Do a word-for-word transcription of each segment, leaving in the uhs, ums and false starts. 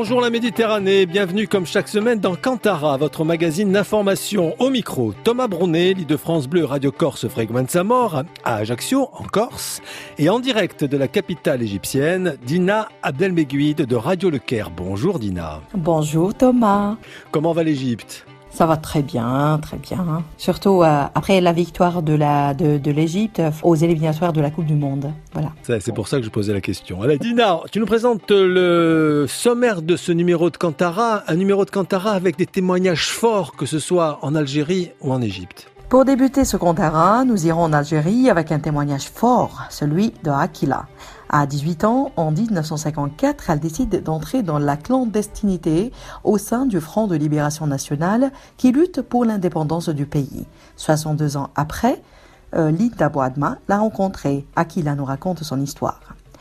Bonjour la Méditerranée, bienvenue comme chaque semaine dans Kantara, votre magazine d'information. Au micro, Thomas Brunet, de France Bleu, Radio Corse Frequenza Mor, à Ajaccio, en Corse. Et en direct de la capitale égyptienne, Dina Abdelmeguid de Radio Le Caire. Bonjour Dina. Bonjour Thomas. Comment va l'Égypte ? Ça va très bien, très bien. Surtout euh, après la victoire de, la, de, de l'Égypte aux éliminatoires de la Coupe du Monde. Voilà. C'est, c'est pour ça que je posais la question. Allez, Dina, tu nous présentes le sommaire de ce numéro de Kantara, un numéro de Kantara avec des témoignages forts, que ce soit en Algérie ou en Égypte. Pour débuter ce Kantara, nous irons en Algérie avec un témoignage fort, celui de Akila. À dix-huit ans, en dix-neuf cent cinquante-quatre, elle décide d'entrer dans la clandestinité au sein du Front de Libération Nationale qui lutte pour l'indépendance du pays. soixante-deux ans après, euh, Linda Boadma l'a rencontrée. Akila nous raconte son histoire.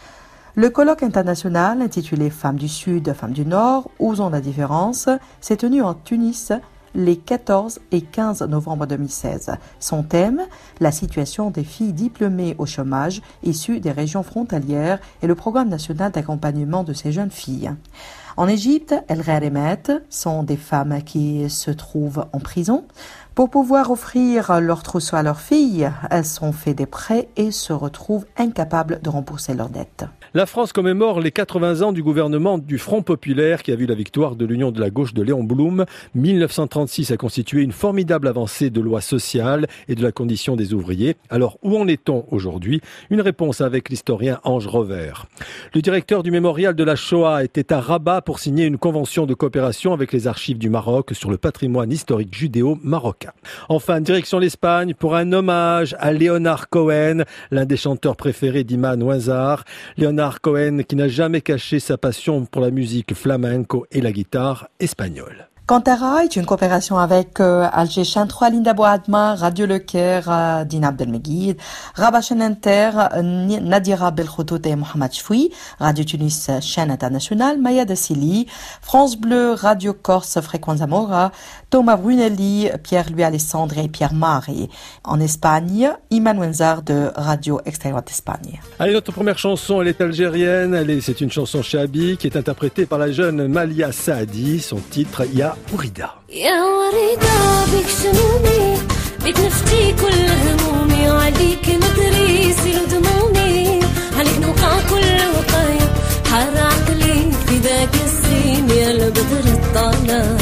Le colloque international intitulé Femmes du Sud, Femmes du Nord, osons la différence, s'est tenu en Tunis les quatorze et quinze novembre deux mille seize. Son thème, la situation des filles diplômées au chômage issues des régions frontalières et le programme national d'accompagnement de ces jeunes filles. En Égypte, El Gharemet sont des femmes qui se trouvent en prison. Pour pouvoir offrir leur trousseau à leurs filles, elles sont fait des prêts et se retrouvent incapables de rembourser leurs dettes. La France commémore les quatre-vingts ans du gouvernement du Front populaire qui a vu la victoire de l'Union de la gauche de Léon Blum. mille neuf cent trente-six a constitué une formidable avancée de loi sociale et de la condition des ouvriers. Alors, où en est-on aujourd'hui ? Une réponse avec l'historien Ange Rover. Le directeur du mémorial de la Shoah était à Rabat pour signer une convention de coopération avec les archives du Maroc sur le patrimoine historique judéo-marocain. Enfin, direction l'Espagne pour un hommage à Leonard Cohen, l'un des chanteurs préférés d'Iman Ouazar. Leonard Cohen qui n'a jamais caché sa passion pour la musique flamenco et la guitare espagnole. Kantara est une coopération avec euh, Alger Chaîne trois, Linda Boadma, Radio Le Caire, euh, Dina Abdelmeguid, Rabat Chaîne Inter, euh, Nadira Belkhoutout et Mohamed Chfoui, Radio Tunis Chaîne Internationale, Maya Dassili, France Bleu, Radio Corse Frequenza Mora, Thomas Brunelli, Pierre-Louis Alessandre et Pierre Marie. En Espagne, Iman Wenzar de Radio Extérieure d'Espagne. Allez, notre première chanson, elle est algérienne. Elle est, c'est une chanson Chabi qui est interprétée par la jeune Malia Saadi. Son titre, Ya Ourida. Ya Ourida, bik shmoumi, bik nafti kull همومي عليك ندري سيل دمومي عليك نوقع كل وقاية حار عقلي في ذاك السين يا البدر الطالع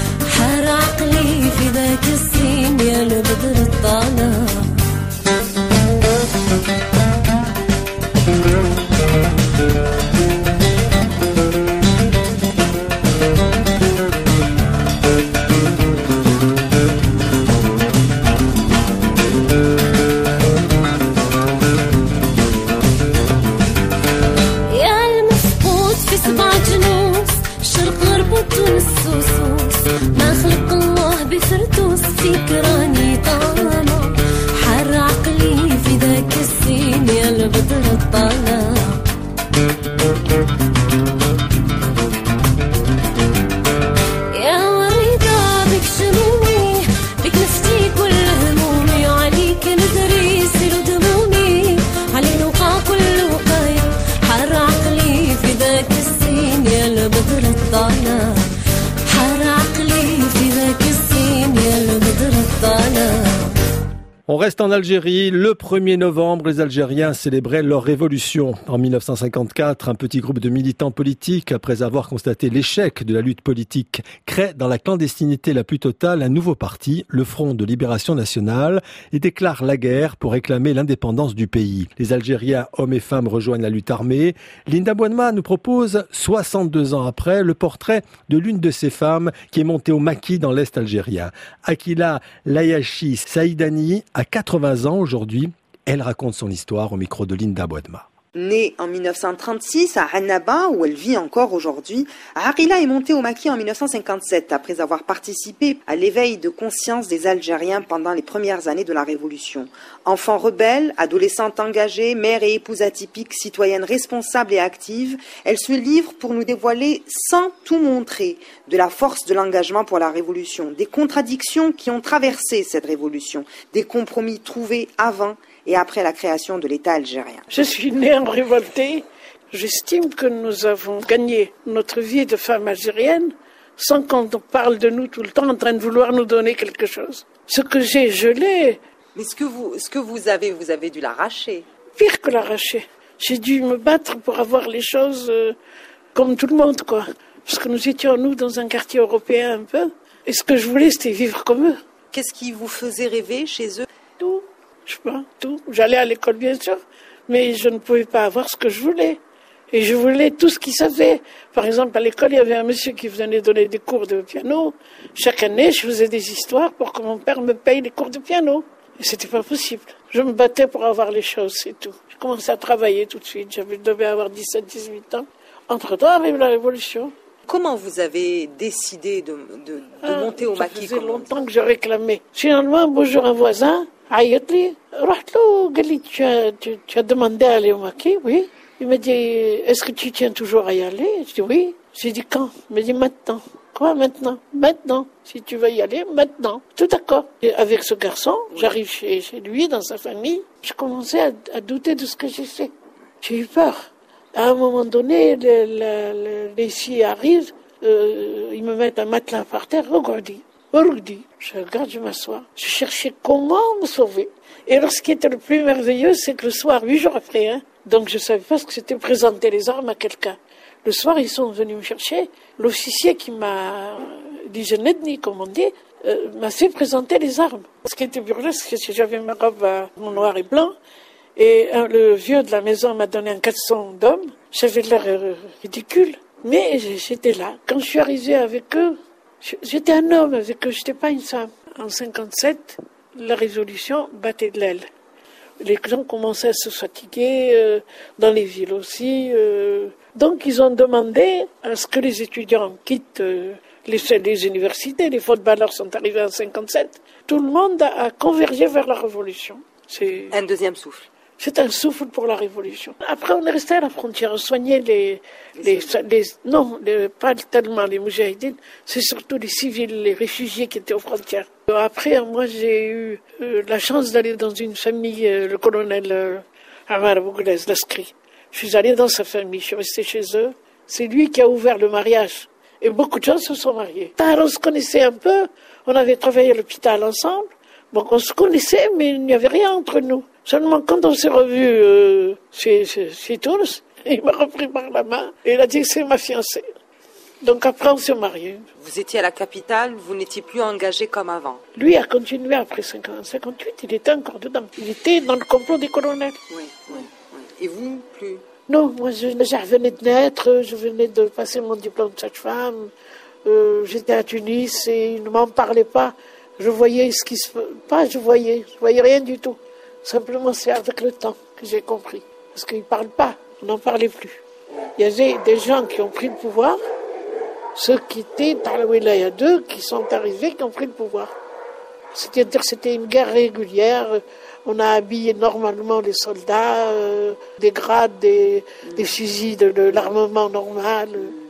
حار عقلي في ذاك السين يا البدر الطالع ما خلق الله بفردوس فيك راني طالع حر عقلي في ذاك السين يا البدر الطالع يا وريدة بك شمومي بك نفتي كل همومي عليك ندري سير دمومي عليك نوقع كل وقاية حر عقلي في ذاك السين يا البدر الطالع On reste en Algérie. Le premier novembre, les Algériens célébraient leur révolution. En mille neuf cent cinquante-quatre, un petit groupe de militants politiques, après avoir constaté l'échec de la lutte politique, crée dans la clandestinité la plus totale un nouveau parti, le Front de Libération Nationale, et déclare la guerre pour réclamer l'indépendance du pays. Les Algériens, hommes et femmes, rejoignent la lutte armée. Linda Boadma nous propose, soixante-deux ans après, le portrait de l'une de ces femmes qui est montée au maquis dans l'Est algérien. Akila Layachi Saïdani, à quatre-vingts ans aujourd'hui, elle raconte son histoire au micro de Linda Boadma. Née en mille neuf cent trente-six à Annaba, où elle vit encore aujourd'hui, Akila est montée au maquis en mille neuf cent cinquante-sept après avoir participé à l'éveil de conscience des Algériens pendant les premières années de la Révolution. Enfant rebelle, adolescente engagée, mère et épouse atypique, citoyenne responsable et active, elle se livre pour nous dévoiler sans tout montrer de la force de l'engagement pour la Révolution, des contradictions qui ont traversé cette Révolution, des compromis trouvés avant et après la création de l'État algérien. Je suis née en révoltée, J'estime que nous avons gagné notre vie de femme algérienne sans qu'on parle de nous tout le temps en train de vouloir nous donner quelque chose. Ce que j'ai, je l'ai. Mais ce que vous, ce que vous avez, vous avez dû l'arracher. Pire que l'arracher. J'ai dû me battre pour avoir les choses euh, comme tout le monde, quoi. Parce que nous étions, nous, dans un quartier européen un peu. Et ce que je voulais, c'était vivre comme eux. Qu'est-ce qui vous faisait rêver chez eux? Tout, je sais pas, tout. J'allais à l'école, bien sûr, mais je ne pouvais pas avoir ce que je voulais. Et je voulais tout ce qu'ils savaient. Par exemple, à l'école, il y avait un monsieur qui venait donner des cours de piano. Chaque année, je faisais des histoires pour que mon père me paye les cours de piano. Et c'était pas possible. Je me battais pour avoir les choses, c'est tout. J'ai commencé à travailler tout de suite. J'avais, je devais avoir dix-sept, dix-huit ans. Entre-temps, arrive la Révolution. Comment vous avez décidé de, de, de ah, monter au maquis? Ça faisait longtemps que je réclamais. Finalement, bonjour, un voisin, Ayatli, tu as, tu, tu as demandé à aller au maquis? Oui. Il m'a dit, est-ce que tu tiens toujours à y aller? Je dis oui. J'ai dit quand? Il m'a dit maintenant. Quoi maintenant? Maintenant. Si tu veux y aller, maintenant. Tout d'accord. Et avec ce garçon, j'arrive chez, chez lui, dans sa famille. Je commençais à, à douter de ce que j'ai fait. J'ai eu peur. À un moment donné, le, le, le, les filles arrivent, euh, ils me mettent un matelas par terre. Regardez, regardez. Je regarde, je m'assois. Je cherchais comment me sauver. Et alors, ce qui était le plus merveilleux, c'est que le soir, huit jours après, hein, donc je ne savais pas ce que c'était présenter les armes à quelqu'un. Le soir, ils sont venus me chercher. L'officier qui m'a dit, je n'ai ni comme on dit, euh, m'a fait présenter les armes. Ce qui était burlesque, c'est que j'avais ma robe à mon noir et blanc. Et euh, le vieux de la maison m'a donné un caleçon d'homme. J'avais l'air euh, ridicule. Mais j'étais là. Quand je suis arrivée avec eux, j'étais un homme avec eux, je n'étais pas une femme. En cinquante-sept, la révolution battait de l'aile. Les gens commençaient à se fatiguer, euh, dans les villes aussi. Euh. Donc, ils ont demandé à ce que les étudiants quittent euh, les, les universités. Les footballeurs sont arrivés en cinquante-sept. Tout le monde a, a convergé vers la révolution. C'est un deuxième souffle. C'est un souffle pour la révolution. Après, on est resté à la frontière. On soignait les... les, les, les non, les, pas tellement les moudjahidines. C'est surtout les civils, les réfugiés qui étaient aux frontières. Après, moi, j'ai eu euh, la chance d'aller dans une famille, euh, le colonel euh, Amar Bouglez, l'Askri. Je suis allée dans sa famille, je suis restée chez eux. C'est lui qui a ouvert le mariage. Et beaucoup de gens se sont mariés. Alors, on se connaissait un peu. On avait travaillé à l'hôpital ensemble. Donc, on se connaissait, mais il n'y avait rien entre nous. Seulement, quand on s'est revus euh, chez, chez, chez Tunis, il m'a repris par la main et il a dit que c'est ma fiancée. Donc après, on s'est mariés. Vous étiez à la capitale, vous n'étiez plus engagé comme avant. Lui a continué après cinquante-huit, il était encore dedans. Il était dans le complot des colonels. Oui, oui, oui. Et vous, plus? Non, moi, je, je venais de naître, je venais de passer mon diplôme de sage-femme. Euh, j'étais à Tunis et il ne m'en parlait pas. Je voyais ce qui se... Pas, je voyais, je voyais rien du tout. Simplement, c'est avec le temps que j'ai compris. Parce qu'ils ne parlent pas, on n'en parlait plus. Il y avait des gens qui ont pris le pouvoir, ceux qui étaient dans la wilaya deux, qui sont arrivés, qui ont pris le pouvoir. C'est-à-dire c'était une guerre régulière. On a habillé normalement les soldats, euh, des grades, des, des fusils, de, de l'armement normal.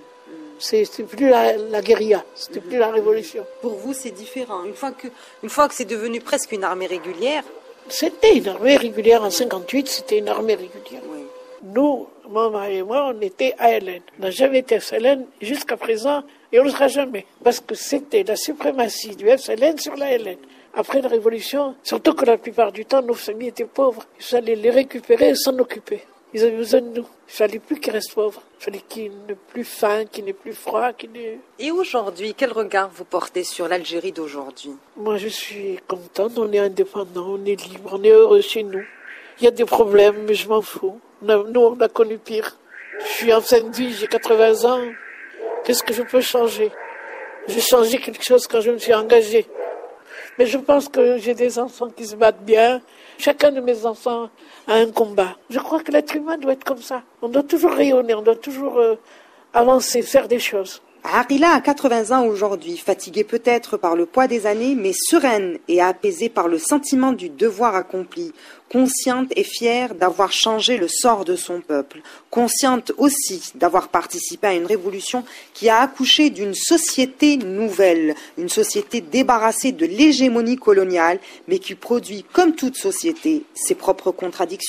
C'est, c'est plus la, la guérilla, c'était plus la révolution. Pour vous, c'est différent. Une fois que, une fois que c'est devenu presque une armée régulière. C'était une armée régulière en cinquante-huit, c'était une armée régulière. Oui. Nous, maman et moi, on était A L N. On n'a jamais été F L N jusqu'à présent et on ne le sera jamais. Parce que c'était la suprématie du F L N sur la L N. Après la révolution, surtout que la plupart du temps, nos familles étaient pauvres. Il fallait les récupérer et s'en occuper. Ils avaient besoin de nous. Il fallait plus qu'ils restent pauvres. Il fallait qu'ils n'aient plus faim, qu'ils n'aient plus froid, qu'ils n'aient... Et aujourd'hui, quel regard vous portez sur l'Algérie d'aujourd'hui? Moi, je suis contente. On est indépendant, on est libre, on est heureux chez nous. Il y a des problèmes, mais je m'en fous. Nous, on a connu pire. Je suis en fin de vie, j'ai quatre-vingts ans. Qu'est-ce que je peux changer? J'ai changé quelque chose quand je me suis engagée. Mais je pense que j'ai des enfants qui se battent bien. Chacun de mes enfants a un combat. Je crois que l'être humain doit être comme ça. On doit toujours rayonner, on doit toujours euh, avancer, faire des choses. Harila a quatre-vingts ans aujourd'hui, fatiguée peut-être par le poids des années, mais sereine et apaisée par le sentiment du devoir accompli, consciente et fière d'avoir changé le sort de son peuple, consciente aussi d'avoir participé à une révolution qui a accouché d'une société nouvelle, une société débarrassée de l'hégémonie coloniale, mais qui produit, comme toute société, ses propres contradictions.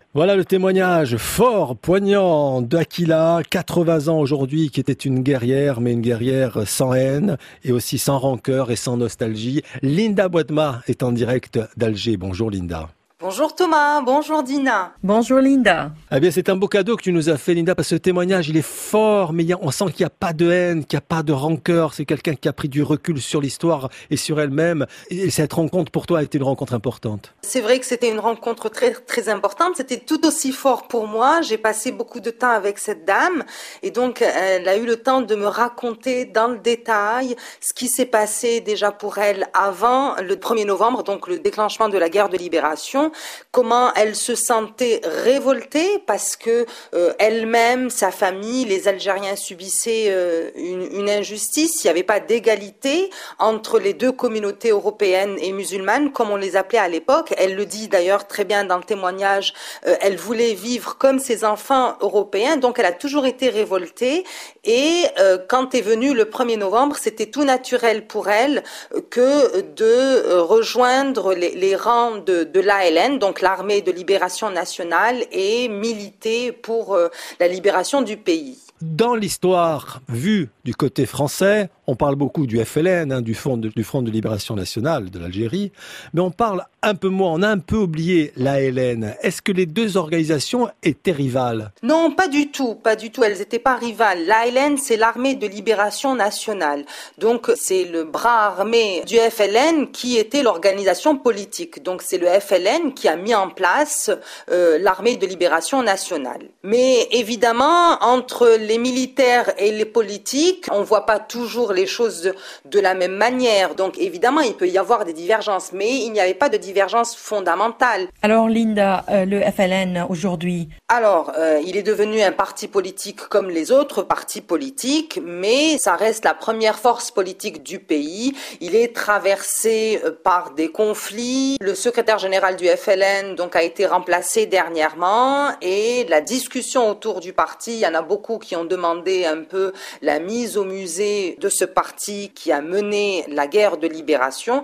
Voilà le témoignage fort, poignant d'Akila, quatre-vingts ans aujourd'hui, qui était une guerrière, mais une guerrière sans haine et aussi sans rancœur et sans nostalgie. Linda Boitma est en direct d'Alger. Bonjour Linda. Bonjour Thomas, bonjour Dina. Bonjour Linda. Eh bien, c'est un beau cadeau que tu nous as fait, Linda, parce que ce témoignage, il est fort, mais il y a, on sent qu'il n'y a pas de haine, qu'il n'y a pas de rancœur. C'est quelqu'un qui a pris du recul sur l'histoire et sur elle-même. Et cette rencontre, pour toi, a été une rencontre importante. C'est vrai que c'était une rencontre très, très importante. C'était tout aussi fort pour moi. J'ai passé beaucoup de temps avec cette dame. Et donc, elle a eu le temps de me raconter dans le détail ce qui s'est passé déjà pour elle avant le premier novembre, donc le déclenchement de la guerre de libération. Comment elle se sentait révoltée parce que euh, elle-même, sa famille, les Algériens subissaient euh, une, une injustice. Il n'y avait pas d'égalité entre les deux communautés européennes et musulmanes, comme on les appelait à l'époque. Elle le dit d'ailleurs très bien dans le témoignage. Euh, elle voulait vivre comme ses enfants européens, donc elle a toujours été révoltée. Et euh, quand est venu le premier novembre, c'était tout naturel pour elle que de euh, rejoindre les, les rangs de, de l'A L N, donc l'armée de libération nationale, et militer pour euh, la libération du pays. Dans l'histoire vue du côté français, on parle beaucoup du F L N, hein, du, Front de, du Front de Libération Nationale de l'Algérie, mais on parle un peu moins, on a un peu oublié l'A L N. Est-ce que les deux organisations étaient rivales? Non, pas du tout, pas du tout, elles n'étaient pas rivales. L'A L N, c'est l'armée de libération nationale. Donc, c'est le bras armé du F L N qui était l'organisation politique. Donc, c'est le F L N qui a mis en place euh, l'armée de libération nationale. Mais évidemment, entre les militaires et les politiques, on voit pas toujours les choses de, de la même manière. Donc évidemment, il peut y avoir des divergences, mais il n'y avait pas de divergence fondamentale. Alors Linda, euh, le F L N aujourd'hui? Alors, euh, il est devenu un parti politique comme les autres partis politiques, mais ça reste la première force politique du pays. Il est traversé par des conflits. Le secrétaire général du F L N donc a été remplacé dernièrement, et la discussion autour du parti, il y en a beaucoup qui ont demandé un peu la mise au musée de ce parti qui a mené la guerre de libération,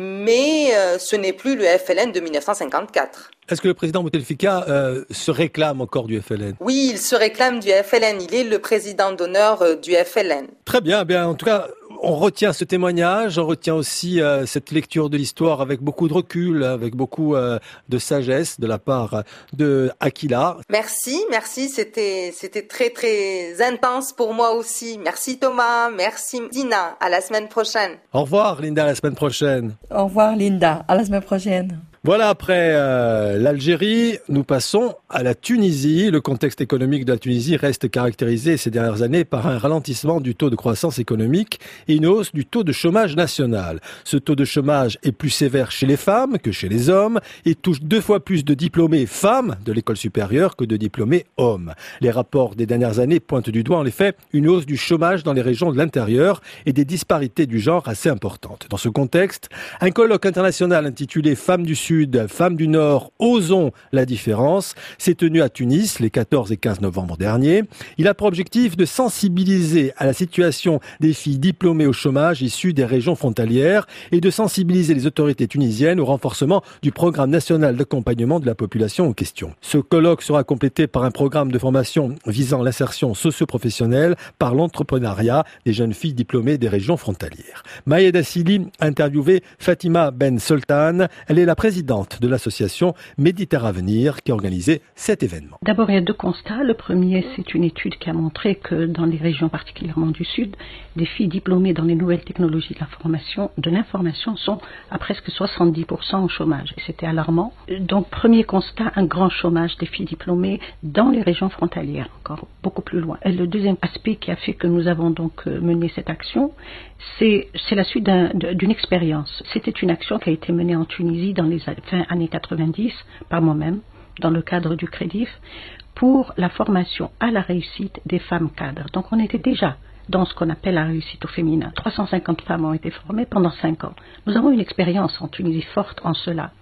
mais euh, ce n'est plus le F L N de mille neuf cent cinquante-quatre. Est-ce que le président Bouteflika euh, se réclame encore du F L N? Oui, il se réclame du F L N. Il est le président d'honneur euh, du F L N. Très bien, bien. En tout cas, on retient ce témoignage, on retient aussi euh, cette lecture de l'histoire avec beaucoup de recul, avec beaucoup euh, de sagesse de la part de Akila. Merci, merci. C'était, c'était très, très intense pour moi aussi. Merci Thomas, merci Dina. À la semaine prochaine. Au revoir Linda, à la semaine prochaine. Au revoir Linda, à la semaine prochaine. Voilà, après euh, l'Algérie, nous passons à la Tunisie. Le contexte économique de la Tunisie reste caractérisé ces dernières années par un ralentissement du taux de croissance économique et une hausse du taux de chômage national. Ce taux de chômage est plus sévère chez les femmes que chez les hommes et touche deux fois plus de diplômés femmes de l'école supérieure que de diplômés hommes. Les rapports des dernières années pointent du doigt en effet une hausse du chômage dans les régions de l'intérieur et des disparités du genre assez importantes. Dans ce contexte, un colloque international intitulé Femmes du Sud, Femmes du Nord, osons la différence, s'est tenu à Tunis les quatorze et quinze novembre dernier. Il a pour objectif de sensibiliser à la situation des filles diplômées au chômage issues des régions frontalières et de sensibiliser les autorités tunisiennes au renforcement du programme national d'accompagnement de la population en question. Ce colloque sera complété par un programme de formation visant l'insertion socio-professionnelle par l'entrepreneuriat des jeunes filles diplômées des régions frontalières. Maïeda Sili a interviewé Fatima Ben Soltan. Elle est la présidente de l'association Méditerravenir qui a organisé cet événement. D'abord, il y a deux constats. Le premier, c'est une étude qui a montré que dans les régions particulièrement du Sud, des filles diplômées dans les nouvelles technologies de l'information, de l'information sont à presque soixante-dix pour cent au chômage. Et c'était alarmant. Donc, premier constat, un grand chômage des filles diplômées dans les régions frontalières, encore beaucoup plus loin. Et le deuxième aspect qui a fait que nous avons donc mené cette action, c'est, c'est la suite d'un, d'une expérience. C'était une action qui a été menée en Tunisie dans les fin années quatre-vingt-dix par moi-même dans le cadre du Crédif pour la formation à la réussite des femmes cadres. Donc on était déjà dans ce qu'on appelle la réussite au féminin. trois cent cinquante femmes ont été formées pendant cinq ans. Nous avons une expérience en Tunisie forte en cela.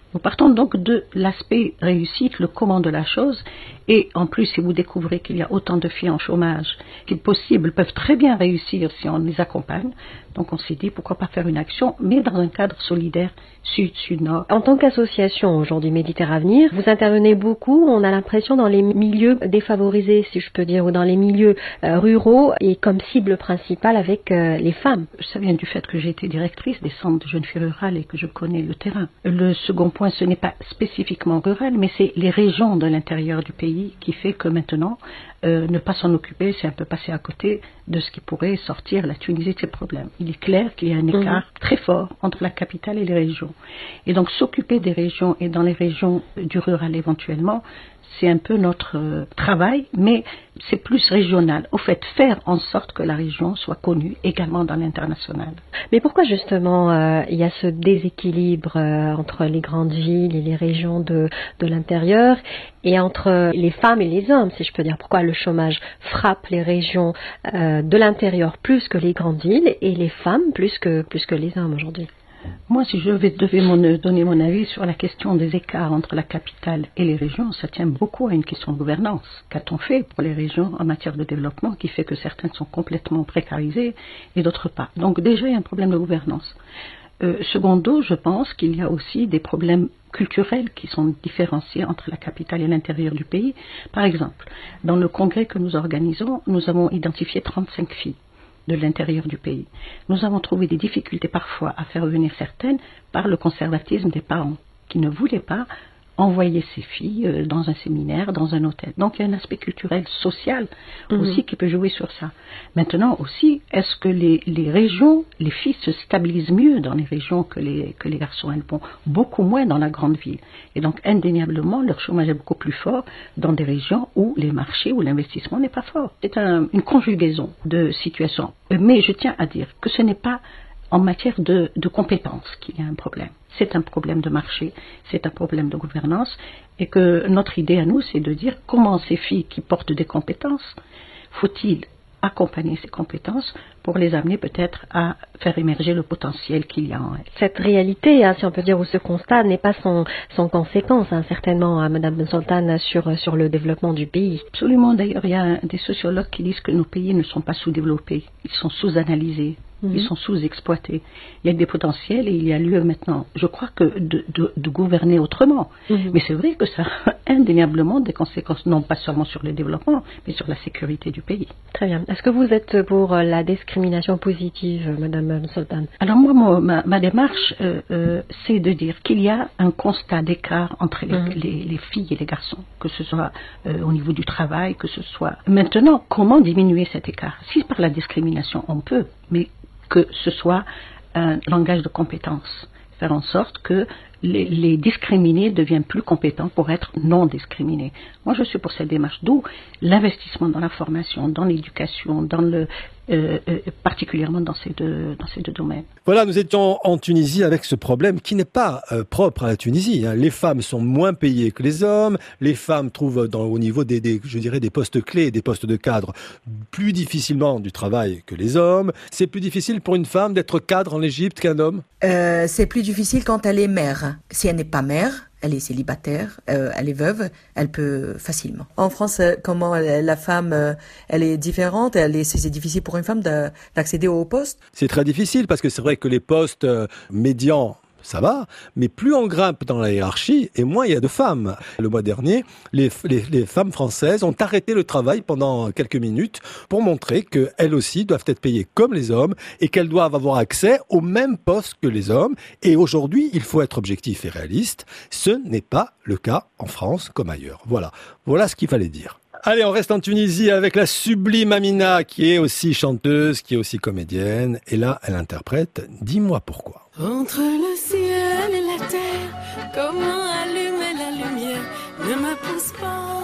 Nous partons donc de l'aspect réussite, le comment de la chose. Et en plus, si vous découvrez qu'il y a autant de filles en chômage qu'il est possible, peuvent très bien réussir si on les accompagne. Donc on s'est dit, pourquoi pas faire une action, mais dans un cadre solidaire sud-sud-nord. En tant qu'association aujourd'hui Méditerravenir, vous intervenez beaucoup, on a l'impression, dans les milieux défavorisés, si je peux dire, ou dans les milieux euh, ruraux, et comme cible principale avec euh, les femmes. Ça vient du fait que j'ai été directrice des centres de jeunes filles rurales et que je connais le terrain. Le second point, ce n'est pas spécifiquement rural, mais c'est les régions de l'intérieur du pays qui fait que maintenant, euh, ne pas s'en occuper, c'est un peu passer à côté de ce qui pourrait sortir la Tunisie de ses problèmes. Il est clair qu'il y a un écart mmh. très fort entre la capitale et les régions. Et donc s'occuper des régions et dans les régions du rural éventuellement, c'est un peu notre euh, travail, mais c'est plus régional. Au fait, faire en sorte que la région soit connue également dans l'international. Mais pourquoi justement euh, il y a ce déséquilibre euh, entre les grandes villes et les régions de, de l'intérieur et entre les femmes et les hommes, si je peux dire? Pourquoi le chômage frappe les régions euh, de l'intérieur plus que les grandes villes et les femmes plus que, plus que les hommes aujourd'hui? Moi, si je vais devais mon, donner mon avis sur la question des écarts entre la capitale et les régions, ça tient beaucoup à une question de gouvernance. Qu'a-t-on fait pour les régions en matière de développement qui fait que certaines sont complètement précarisées et d'autres pas? Donc déjà, il y a un problème de gouvernance. Euh, secondo, je pense qu'il y a aussi des problèmes culturels qui sont différenciés entre la capitale et l'intérieur du pays. Par exemple, dans le congrès que nous organisons, nous avons identifié trente-cinq filles de l'intérieur du pays. Nous avons trouvé des difficultés parfois à faire venir certaines par le conservatisme des parents qui ne voulaient pas envoyer ces filles dans un séminaire, dans un hôtel. Donc il y a un aspect culturel, social mmh. aussi qui peut jouer sur ça. Maintenant aussi, est-ce que les, les régions, les filles se stabilisent mieux dans les régions que les, que les garçons? Elles vont beaucoup moins dans la grande ville. Et donc indéniablement, leur chômage est beaucoup plus fort dans des régions où les marchés, où l'investissement n'est pas fort. C'est un, une conjugaison de situations. Mais je tiens à dire que ce n'est pas en matière de, de compétences qu'il y a un problème. C'est un problème de marché, c'est un problème de gouvernance, et que notre idée à nous, c'est de dire comment ces filles qui portent des compétences, faut-il accompagner ces compétences pour les amener peut-être à faire émerger le potentiel qu'il y a en elles. Cette réalité, hein, si on peut dire, ou ce constat n'est pas sans, sans conséquence, hein, certainement, hein, Madame Bensultane, sur, sur le développement du pays. Absolument. D'ailleurs, il y a des sociologues qui disent que nos pays ne sont pas sous-développés, ils sont sous-analysés. Mmh. Ils sont sous-exploités. Il y a des potentiels et il y a lieu maintenant, je crois, que de, de, de gouverner autrement. Mmh. Mais c'est vrai que ça a indéniablement des conséquences, non pas seulement sur le développement, mais sur la sécurité du pays. Très bien. Est-ce que vous êtes pour la discrimination positive, Madame Bensultane? Alors moi, moi ma, ma démarche, euh, euh, c'est de dire qu'il y a un constat d'écart entre les, mmh. les, les filles et les garçons, que ce soit euh, au niveau du travail, que ce soit... Maintenant, comment diminuer cet écart? Si par la discrimination, on peut, mais que ce soit un langage de compétence, faire en sorte que les, les discriminés deviennent plus compétents pour être non discriminés. Moi, je suis pour cette démarche, d'où l'investissement dans la formation, dans l'éducation, dans le, euh, euh, particulièrement dans ces deux, dans ces deux domaines. Voilà, nous étions en Tunisie avec ce problème qui n'est pas euh, propre à la Tunisie. Hein. Les femmes sont moins payées que les hommes. Les femmes trouvent dans, au niveau des, des, je dirais, des postes clés, des postes de cadre, plus difficilement du travail que les hommes. C'est plus difficile pour une femme d'être cadre en Égypte qu'un homme. Euh, c'est plus difficile quand elle est mère. Si elle n'est pas mère, elle est célibataire, euh, elle est veuve, elle peut facilement. En France, comment la femme, euh, elle est différente, elle est, c'est difficile pour une femme de, d'accéder au poste? C'est très difficile parce que c'est vrai que les postes euh, médians, ça va, mais plus on grimpe dans la hiérarchie, et moins il y a de femmes. Le mois dernier, les, les, les femmes françaises ont arrêté le travail pendant quelques minutes pour montrer qu'elles aussi doivent être payées comme les hommes et qu'elles doivent avoir accès aux mêmes postes que les hommes. Et aujourd'hui, il faut être objectif et réaliste. Ce n'est pas le cas en France comme ailleurs. Voilà, voilà ce qu'il fallait dire. Allez, on reste en Tunisie avec la sublime Amina, qui est aussi chanteuse, qui est aussi comédienne. Et là, elle interprète « Dis-moi pourquoi ». Entre le ciel et la terre, comment allumer la lumière? Ne me pousse pas,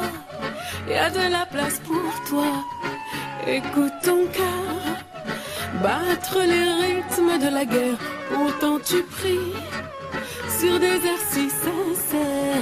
y a de la place pour toi. Écoute ton cœur battre les rythmes de la guerre. Autant tu pries sur des airs si sincères.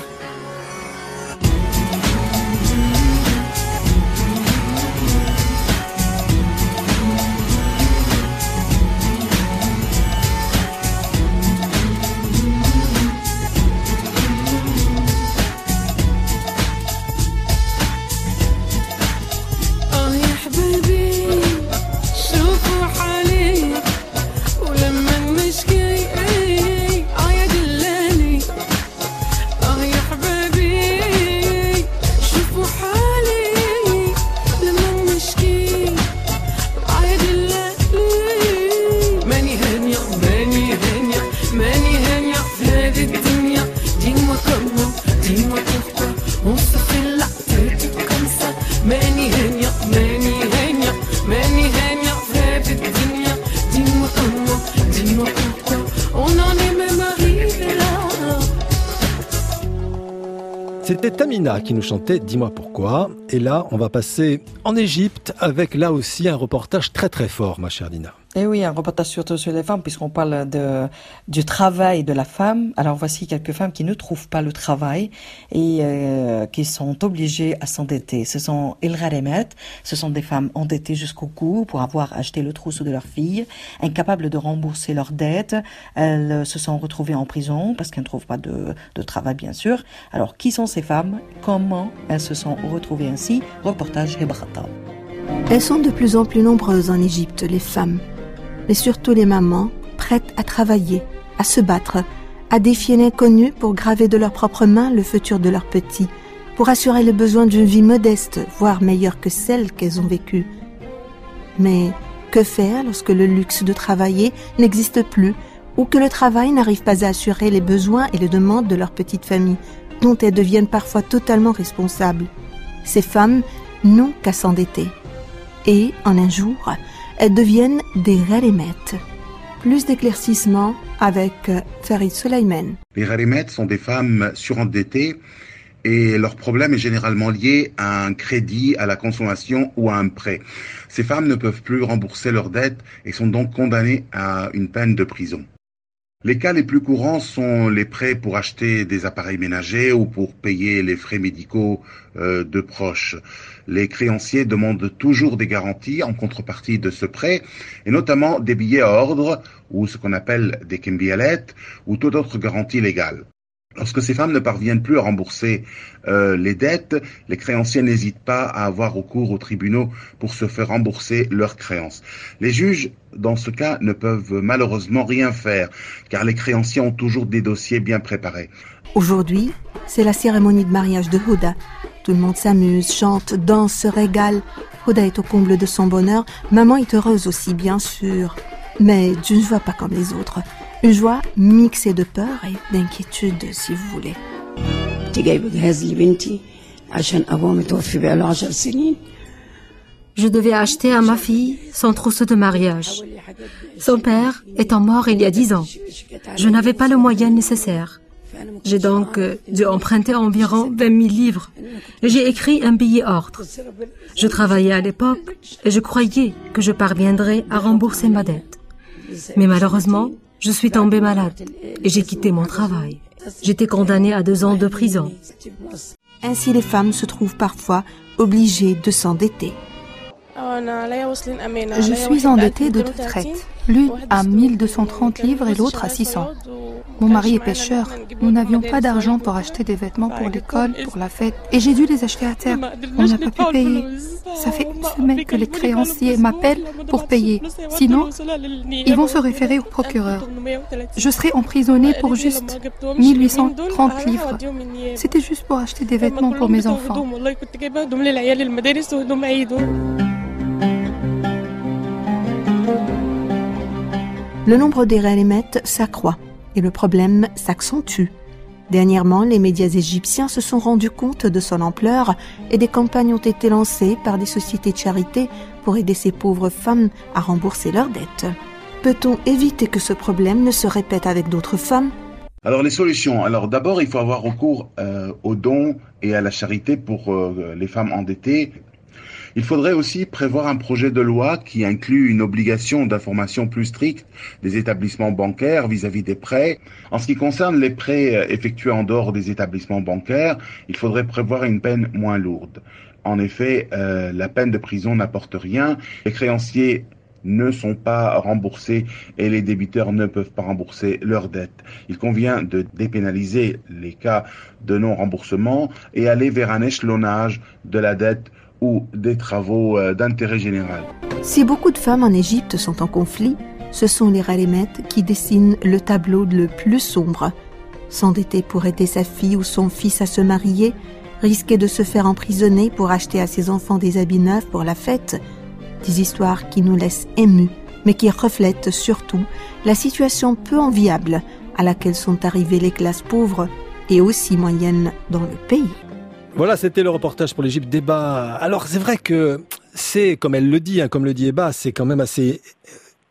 C'était Tamina qui nous chantait « Dis-moi pourquoi ». Et là, on va passer en Égypte avec là aussi un reportage très très fort, ma chère Dina. Et oui, un reportage surtout sur les femmes, puisqu'on parle de, du travail de la femme. Alors voici quelques femmes qui ne trouvent pas le travail et euh, qui sont obligées à s'endetter. Ce sont El Gharemet, ce sont des femmes endettées jusqu'au cou pour avoir acheté le trousseau de leur fille, incapables de rembourser leurs dettes. Elles se sont retrouvées en prison parce qu'elles ne trouvent pas de, de travail, bien sûr. Alors, qui sont ces femmes? Comment elles se sont retrouvées ainsi? Reportage Hebrata. Elles sont de plus en plus nombreuses en Égypte, les femmes. Mais surtout les mamans, prêtes à travailler, à se battre, à défier l'inconnu pour graver de leurs propres mains le futur de leurs petits, pour assurer le besoin d'une vie modeste, voire meilleure que celle qu'elles ont vécue. Mais que faire lorsque le luxe de travailler n'existe plus, ou que le travail n'arrive pas à assurer les besoins et les demandes de leur petite famille, dont elles deviennent parfois totalement responsables? Ces femmes n'ont qu'à s'endetter. Et, en un jour, elles deviennent des Gharemet. Plus d'éclaircissements avec Farid Suleiman. Les Gharemet sont des femmes surendettées et leur problème est généralement lié à un crédit, à la consommation ou à un prêt. Ces femmes ne peuvent plus rembourser leurs dettes et sont donc condamnées à une peine de prison. Les cas les plus courants sont les prêts pour acheter des appareils ménagers ou pour payer les frais médicaux euh, de proches. Les créanciers demandent toujours des garanties en contrepartie de ce prêt, et notamment des billets à ordre, ou ce qu'on appelle des kembialet, ou toute autre garantie légale. Lorsque ces femmes ne parviennent plus à rembourser euh, les dettes, les créanciers n'hésitent pas à avoir recours aux tribunaux pour se faire rembourser leurs créances. Les juges, dans ce cas, ne peuvent malheureusement rien faire, car les créanciers ont toujours des dossiers bien préparés. Aujourd'hui, c'est la cérémonie de mariage de Houda. Tout le monde s'amuse, chante, danse, se régale. Houda est au comble de son bonheur. Maman est heureuse aussi, bien sûr, mais d'une joie pas comme les autres. Une joie mixée de peur et d'inquiétude, si vous voulez. Je devais acheter à ma fille son trousseau de mariage. Son père étant mort il y a dix ans. Je n'avais pas le moyen nécessaire. J'ai donc dû emprunter environ vingt mille livres. J'ai écrit un billet ordre. Je travaillais à l'époque et je croyais que je parviendrais à rembourser ma dette. Mais malheureusement, je suis tombée malade et j'ai quitté mon travail. J'étais condamnée à deux ans de prison. Ainsi, les femmes se trouvent parfois obligées de s'endetter. Je suis endettée de deux traites, l'une à mille deux cent trente livres et l'autre à six cents. Mon mari est pêcheur. Nous n'avions pas d'argent pour acheter des vêtements pour l'école, pour la fête, et j'ai dû les acheter à terme. On n'a pas pu payer. Ça fait une semaine que les créanciers m'appellent pour payer. Sinon, ils vont se référer au procureur. Je serai emprisonnée pour juste mille huit cent trente livres. C'était juste pour acheter des vêtements pour mes enfants. Le nombre des Gharemet s'accroît et le problème s'accentue. Dernièrement, les médias égyptiens se sont rendus compte de son ampleur et des campagnes ont été lancées par des sociétés de charité pour aider ces pauvres femmes à rembourser leurs dettes. Peut-on éviter que ce problème ne se répète avec d'autres femmes ? Alors les solutions. Alors d'abord, il faut avoir recours euh, aux dons et à la charité pour euh, les femmes endettées. Il faudrait aussi prévoir un projet de loi qui inclut une obligation d'information plus stricte des établissements bancaires vis-à-vis des prêts. En ce qui concerne les prêts effectués en dehors des établissements bancaires, il faudrait prévoir une peine moins lourde. En effet, euh, la peine de prison n'apporte rien. Les créanciers ne sont pas remboursés et les débiteurs ne peuvent pas rembourser leurs dettes. Il convient de dépénaliser les cas de non-remboursement et aller vers un échelonnage de la dette ou des travaux d'intérêt général. Si beaucoup de femmes en Égypte sont en conflit, ce sont les Gharemet qui dessinent le tableau le plus sombre. S'endetter pour aider sa fille ou son fils à se marier, risquer de se faire emprisonner pour acheter à ses enfants des habits neufs pour la fête, des histoires qui nous laissent émus, mais qui reflètent surtout la situation peu enviable à laquelle sont arrivées les classes pauvres et aussi moyennes dans le pays. Voilà, c'était le reportage pour l'Égypte débat. Alors, c'est vrai que c'est, comme elle le dit, hein, comme le dit Eba, c'est quand même assez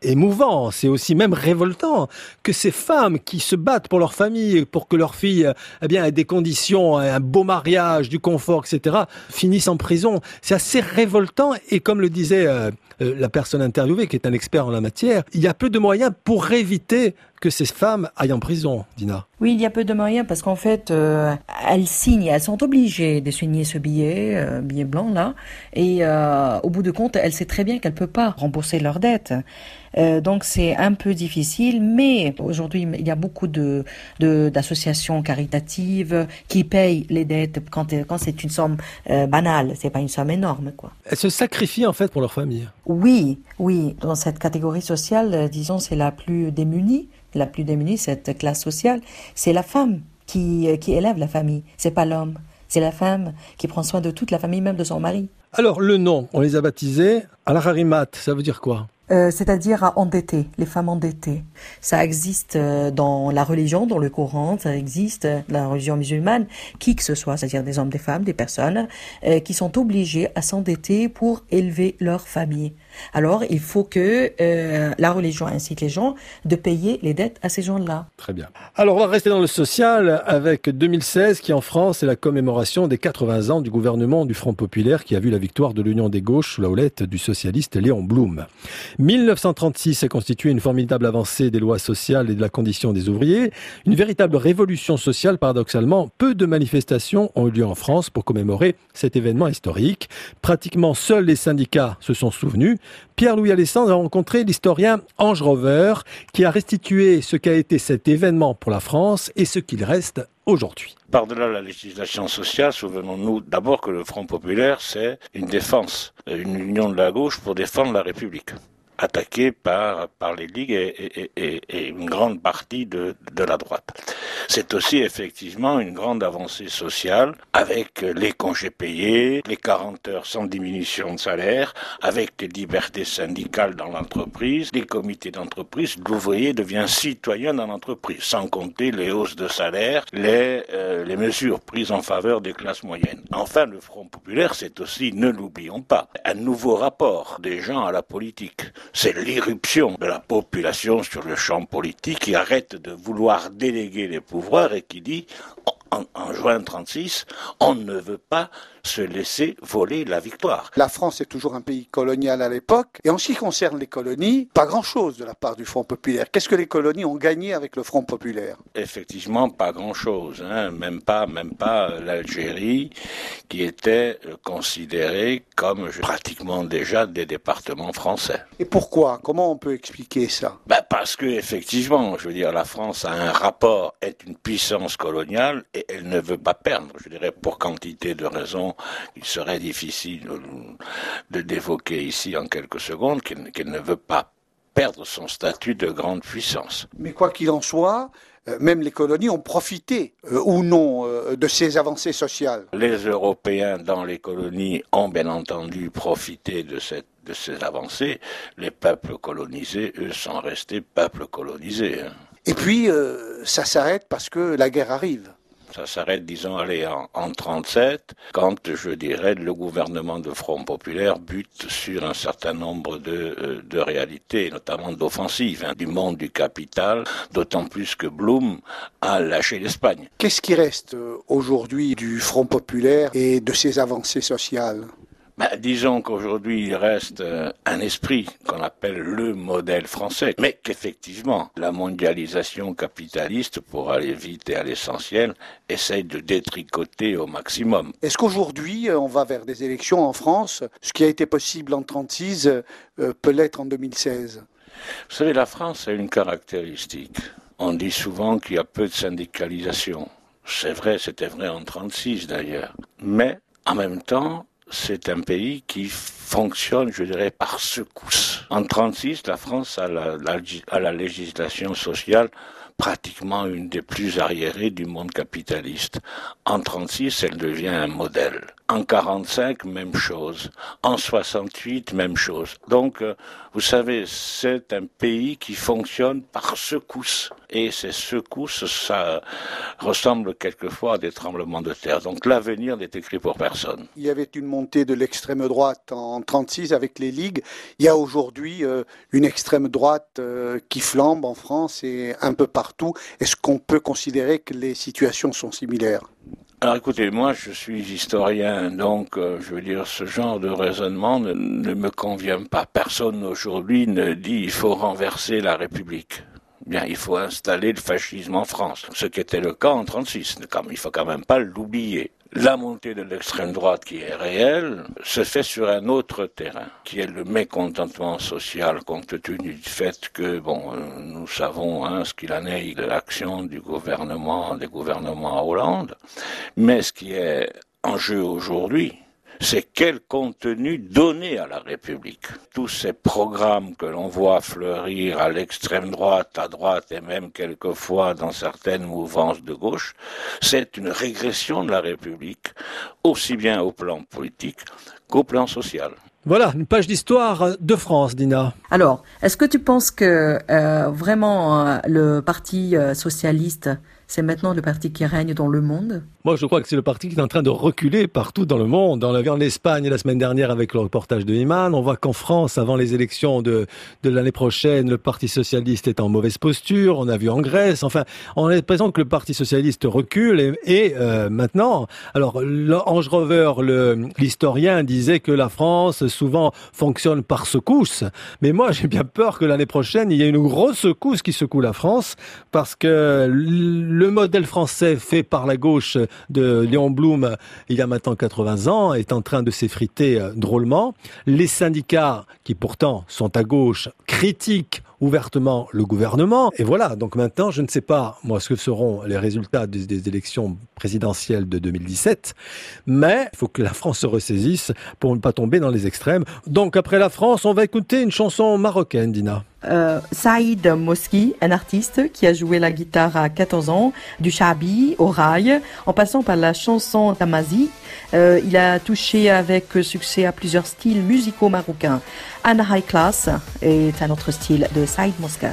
émouvant, c'est aussi même révoltant que ces femmes qui se battent pour leur famille, pour que leur fille eh bien, ait des conditions, un beau mariage, du confort, et cetera, finissent en prison. C'est assez révoltant et comme le disait euh, euh, la personne interviewée, qui est un expert en la matière, il y a peu de moyens pour éviter que ces femmes aillent en prison, Dina. Oui, il y a peu de moyens parce qu'en fait, euh, elles signent, elles sont obligées de signer ce billet, euh, billet blanc là, et euh, au bout de compte, elles savent très bien qu'elles ne peuvent pas rembourser leurs dettes. Euh, donc c'est un peu difficile, mais aujourd'hui il y a beaucoup de, de d'associations caritatives qui payent les dettes quand, quand c'est une somme euh, banale, c'est pas une somme énorme, quoi. Elles se sacrifient en fait pour leur famille. Oui, oui, dans cette catégorie sociale, disons c'est la plus démunie. La plus démunie, cette classe sociale, c'est la femme qui, qui élève la famille. C'est pas l'homme, c'est la femme qui prend soin de toute la famille, même de son mari. Alors le nom, on les a baptisés Al-Gharimat, ça veut dire quoi ? Euh, c'est-à-dire à endetter, les femmes endettées. Ça existe euh, dans la religion, dans le Coran, ça existe euh, dans la religion musulmane, qui que ce soit, c'est-à-dire des hommes, des femmes, des personnes euh, qui sont obligés à s'endetter pour élever leur famille. Alors, il faut que euh, la religion incite les gens de payer les dettes à ces gens-là. Très bien. Alors, on va rester dans le social avec deux mille seize, qui en France est la commémoration des quatre-vingts ans du gouvernement du Front populaire qui a vu la victoire de l'Union des gauches sous la houlette du socialiste Léon Blum. mille neuf cent trente-six a constitué une formidable avancée des lois sociales et de la condition des ouvriers. Une véritable révolution sociale, paradoxalement. Peu de manifestations ont eu lieu en France pour commémorer cet événement historique. Pratiquement seuls les syndicats se sont souvenus. Pierre-Louis Alessandre a rencontré l'historien Ange Rover qui a restitué ce qu'a été cet événement pour la France et ce qu'il reste aujourd'hui. Par-delà la législation sociale, souvenons-nous d'abord que le Front populaire, c'est une défense, une union de la gauche pour défendre la République, attaquée par, par les ligues et, et, et, et une grande partie de, de la droite. C'est aussi effectivement une grande avancée sociale avec les congés payés, les quarante heures sans diminution de salaire, avec les libertés syndicales dans l'entreprise, les comités d'entreprise. L'ouvrier devient citoyen dans l'entreprise, sans compter les hausses de salaire, les, euh, les mesures prises en faveur des classes moyennes. Enfin, le Front populaire, c'est aussi, ne l'oublions pas, un nouveau rapport des gens à la politique. C'est l'irruption de la population sur le champ politique qui arrête de vouloir déléguer les pouvoirs et qui dit, en, en juin trente-six, on ne veut pas se laisser voler la victoire. La France est toujours un pays colonial à l'époque, et en ce qui concerne les colonies, pas grand-chose de la part du Front populaire. Qu'est-ce que les colonies ont gagné avec le Front populaire ? Effectivement, pas grand-chose, hein. même pas, même pas l'Algérie, qui était considérée comme pratiquement déjà des départements français. Et pourquoi ? Comment on peut expliquer ça ? Ben parce que effectivement, je veux dire, la France a un rapport, est une puissance coloniale, et elle ne veut pas perdre, je dirais, pour quantité de raisons. Il serait difficile de d'évoquer ici en quelques secondes qu'elle, qu'elle ne veut pas perdre son statut de grande puissance. Mais quoi qu'il en soit, euh, même les colonies ont profité, euh, ou non, euh, de ces avancées sociales. Les Européens dans les colonies ont bien entendu profité de cette de ces avancées. Les peuples colonisés, eux, sont restés peuples colonisés. Hein. Et puis, euh, ça s'arrête parce que la guerre arrive. Ça s'arrête, disons, allez, en, en trente-sept, quand, je dirais, le gouvernement de Front populaire bute sur un certain nombre de, de réalités, notamment d'offensives, hein, du monde du capital, d'autant plus que Blum a lâché l'Espagne. Qu'est-ce qui reste aujourd'hui du Front populaire et de ses avancées sociales ? Ben, disons qu'aujourd'hui, il reste euh, un esprit qu'on appelle le modèle français, mais qu'effectivement, la mondialisation capitaliste, pour aller vite et à l'essentiel, essaye de détricoter au maximum. Est-ce qu'aujourd'hui, on va vers des élections en France ? Ce qui a été possible en trente-six euh, peut l'être en deux mille seize. Vous savez, la France a une caractéristique. On dit souvent qu'il y a peu de syndicalisation. C'est vrai, c'était vrai en trente-six d'ailleurs. Mais, en même temps, c'est un pays qui fonctionne, je dirais, par secousses. En trente-six, la France a la, la, a la législation sociale pratiquement une des plus arriérées du monde capitaliste. En trente-six, elle devient un modèle. En quarante-cinq, même chose. En soixante-huit, même chose. Donc, euh, vous savez, c'est un pays qui fonctionne par secousses. Et ces secousses, ça ressemble quelquefois à des tremblements de terre. Donc, l'avenir n'est écrit pour personne. Il y avait une montée de l'extrême droite en trente-six avec les ligues. Il y a aujourd'hui aujourd'hui euh, une extrême droite euh, qui flambe en France et un peu partout. Est-ce qu'on peut considérer que les situations sont similaires ? Alors écoutez, moi je suis historien, donc euh, je veux dire ce genre de raisonnement ne, ne me convient pas. Personne aujourd'hui ne dit il faut renverser la République. Bien, il faut installer le fascisme en France, ce qui était le cas en trente-six. Il faut quand même pas l'oublier. La montée de l'extrême droite qui est réelle se fait sur un autre terrain, qui est le mécontentement social, compte tenu du fait que, bon, nous savons hein, ce qu'il en est de l'action du gouvernement, des gouvernements Hollande. Mais ce qui est en jeu aujourd'hui, c'est quel contenu donner à la République. Tous ces programmes que l'on voit fleurir à l'extrême droite, à droite et même quelquefois dans certaines mouvances de gauche, c'est une régression de la République, aussi bien au plan politique qu'au plan social. Voilà, une page d'histoire de France, Dina. Alors, est-ce que tu penses que euh, vraiment euh, le Parti euh, socialiste, c'est maintenant le parti qui règne dans le monde ? Moi, je crois que c'est le parti qui est en train de reculer partout dans le monde. On a vu en Espagne la semaine dernière avec le reportage de Iman. On voit qu'en France, avant les élections de, de l'année prochaine, le Parti socialiste est en mauvaise posture. On a vu en Grèce. Enfin, on a l'impression que le Parti socialiste recule. Et, et euh, maintenant, alors, Ange Rover, le, l'historien, disait que la France souvent fonctionne par secousse. Mais moi, j'ai bien peur que l'année prochaine, il y ait une grosse secousse qui secoue la France, parce que le modèle français fait par la gauche de Léon Blum, il y a maintenant quatre-vingts ans, est en train de s'effriter euh, drôlement. Les syndicats, qui pourtant sont à gauche, critiquent ouvertement le gouvernement. Et voilà, donc maintenant, je ne sais pas, moi, ce que seront les résultats des, des élections présidentielles de deux mille dix-sept, mais il faut que la France se ressaisisse pour ne pas tomber dans les extrêmes. Donc, après la France, on va écouter une chanson marocaine, Dina. Euh, Saïd Moski, un artiste qui a joué la guitare à quatorze ans, du shabi au rail, en passant par la chanson tamazi. Euh, il a touché avec succès à plusieurs styles musicaux marocains. Anna High Class est un autre style de Saïd Moski.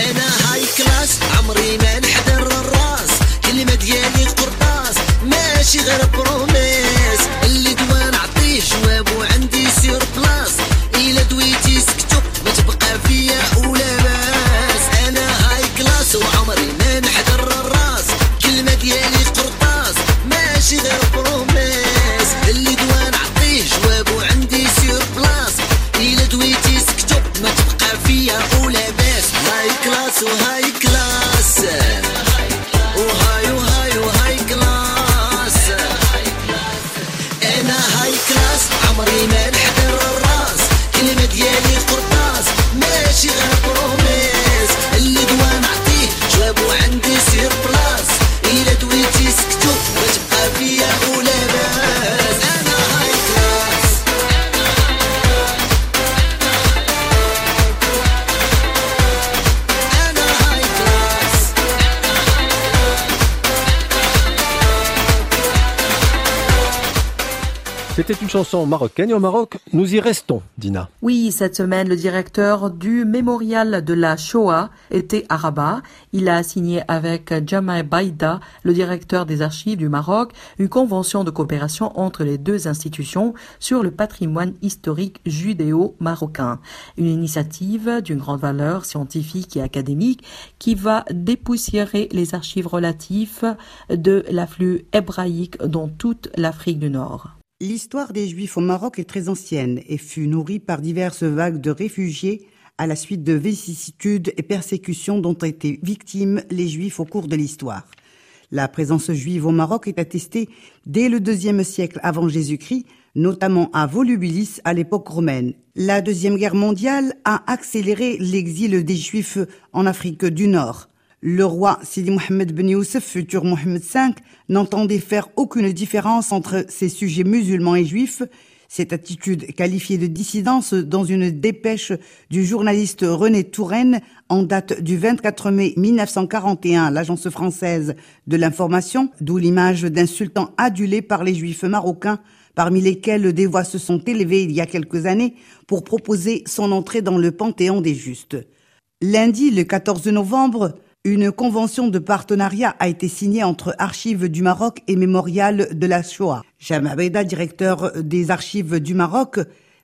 وعمري ما نحضر الراس كلمة ديالي قرطاس ماشي غير بروميس اللي دوان عطيه جواب وعندي سير بلاص إلا دويتي سكتو ما تبقى فيا ولا باس هاي كلاس وهاي كلاس وهاي وهاي وهاي كلاس أنا هاي كلاس عمري ما نحضر الراس كلمة ديالي قرطاس ماشي غير بروميس اللي دوان جواب وعندي سير بلاص إلا دويتي سكتو ما تبقى فيا ولا باس أنا هاي كلاس أنا هاي كلاس C'était une chanson marocaine et au Maroc, nous y restons, Dina. Oui, cette semaine, le directeur du mémorial de la Shoah était à Rabat. Il a signé avec Jamal Baïda, le directeur des archives du Maroc, une convention de coopération entre les deux institutions sur le patrimoine historique judéo-marocain. Une initiative d'une grande valeur scientifique et académique qui va dépoussiérer les archives relatives de l'afflux hébraïque dans toute l'Afrique du Nord. L'histoire des Juifs au Maroc est très ancienne et fut nourrie par diverses vagues de réfugiés à la suite de vicissitudes et persécutions dont ont été victimes les Juifs au cours de l'histoire. La présence juive au Maroc est attestée dès le deuxième siècle avant Jésus-Christ, notamment à Volubilis à l'époque romaine. La Deuxième Guerre mondiale a accéléré l'exil des Juifs en Afrique du Nord. Le roi Sidi Mohammed Ben Youssef, futur Mohammed cinq, n'entendait faire aucune différence entre ses sujets musulmans et juifs. Cette attitude qualifiée de dissidence dans une dépêche du journaliste René Touraine en date du vingt-quatre mai mille neuf cent quarante et un à l'Agence française de l'information, d'où l'image d'un sultan adulé par les juifs marocains, parmi lesquels des voix se sont élevées il y a quelques années pour proposer son entrée dans le panthéon des justes. Lundi, le quatorze novembre, une convention de partenariat a été signée entre Archives du Maroc et Mémorial de la Shoah. Jamal Baïda, directeur des Archives du Maroc,